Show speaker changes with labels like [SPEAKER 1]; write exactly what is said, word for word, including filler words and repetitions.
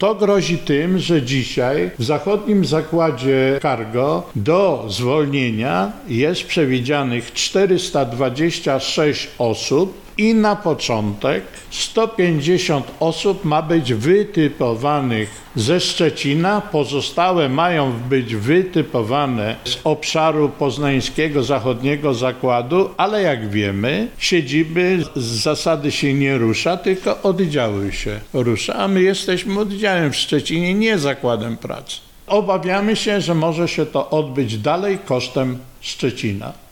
[SPEAKER 1] To grozi tym, że dzisiaj w zachodnim zakładzie cargo do zwolnienia jest przewidzianych czterysta dwadzieścia sześć osób i na początek sto pięćdziesiąt osób ma być wytypowanych ze Szczecina, pozostałe mają być wytypowane z obszaru poznańskiego zachodniego zakładu, ale jak wiemy, siedziby z zasady się nie rusza, tylko oddziały się rusza, a my jesteśmy oddziałem w Szczecinie, nie zakładem pracy. Obawiamy się, że może się to odbyć dalej kosztem Szczecina.